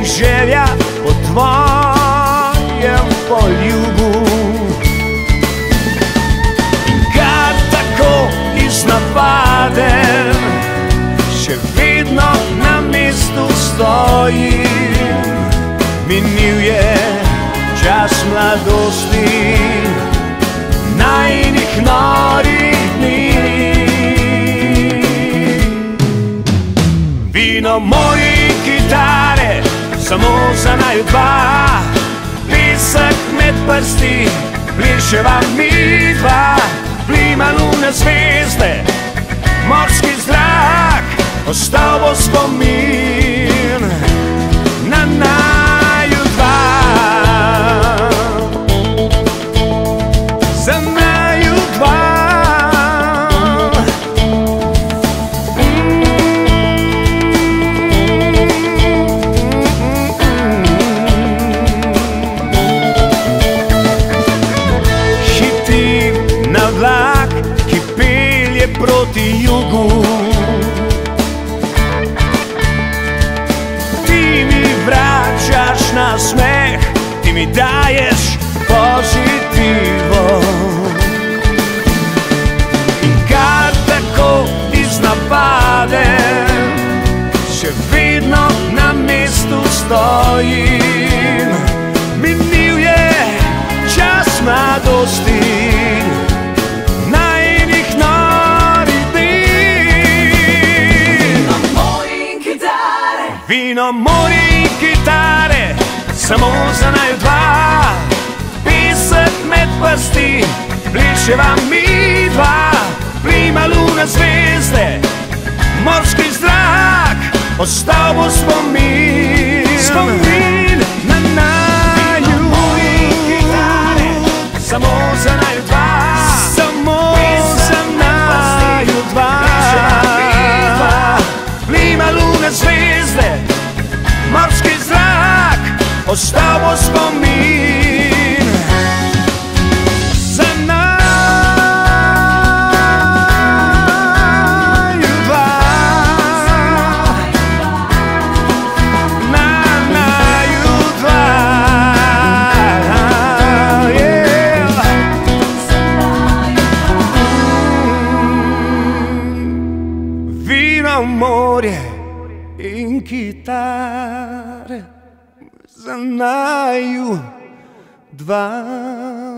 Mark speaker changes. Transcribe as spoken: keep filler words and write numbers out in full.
Speaker 1: želja po tvojem poljubu. In kar tako iznapaden, še vedno na mestu stojim. Minil je čas mladosti, najinih norih dni. Vino, morje in kitare, samo za naju dva. Pesek med prsti, pleševa mi dva. Plima lune, zvezde, morski zrak, ostal bo spomin na naju dva. Za naju dva. Hitim na vlak, ki pelje proti jugu. Na smeh, ti mi daješ pozitivo. In kar tako iznapaden, še vedno na mestu stojim. Minil je čas mladosti, najinih norih dni. Vino, morje in kitare, vino, morje in kitare, samo za naju dva. Pesek med prsti, pleševa mi dva. Plima luna, zvezde, morski zrak, ostal bo spomin, spomin na naju. Vino, morje in kitare, samo za naju dva. Samo za naju dva. Plima luna, zvezde, morski zrak, ostal bo spomin za naju dva. Na naju dva, yeah. Vino, morje in kitare, za naju dva.